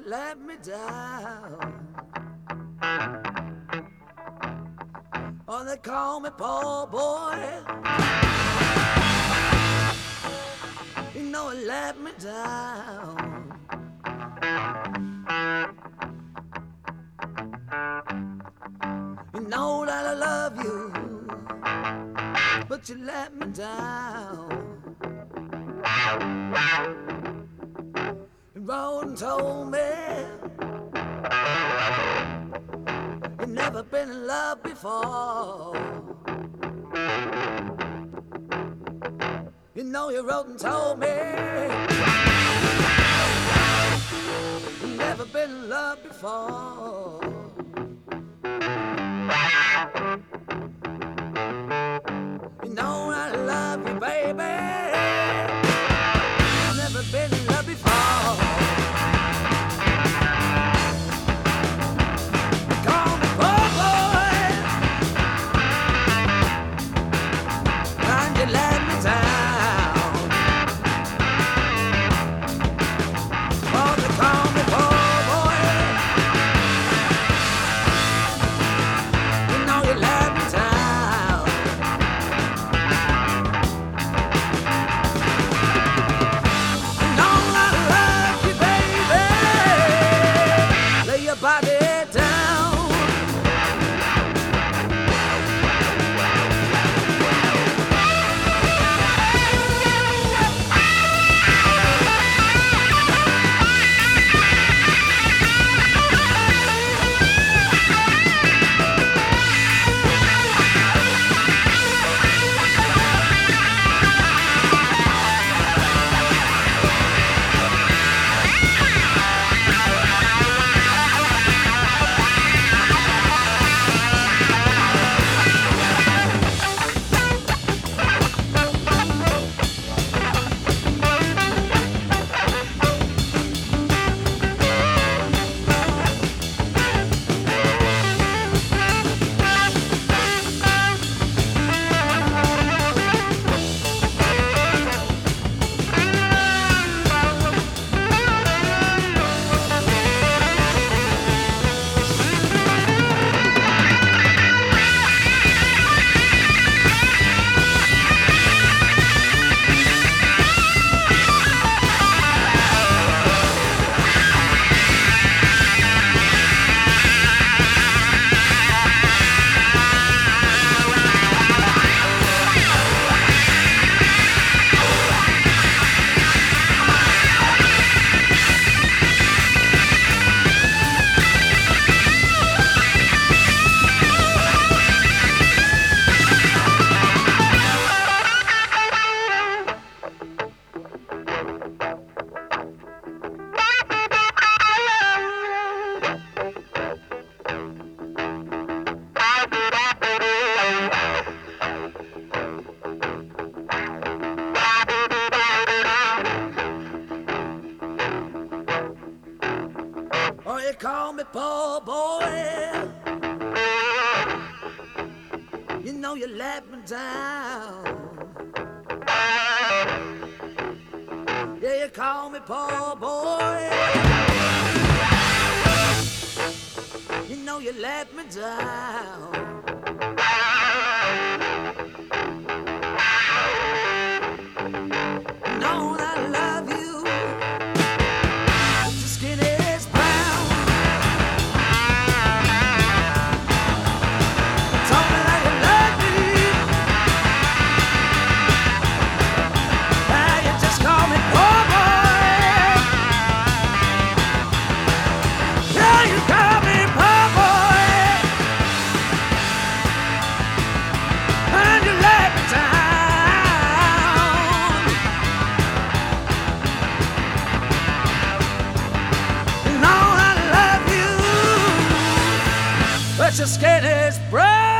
let me down. Oh, they call me poor boy. You know it let me down. You know that I love you, but you let me down. You wrote and told me you've never been in love before. You know you wrote and told me you've never been in love before. You know I love you, baby. You've never been in love before. Call me poor boy, and you let me down. Oh, they call me poor boy. You know you let me down. You know I love you, baby. Lay your body down. Oh, you call me poor boy. You know you let me down. Yeah, you call me poor boy. You know you let me down. You know that I love you, but your skin is brown. Told me that you love me, now you just call me poor boy. Yeah, you call me poor boy, and you let me down. You know I love you, but your skin is brown.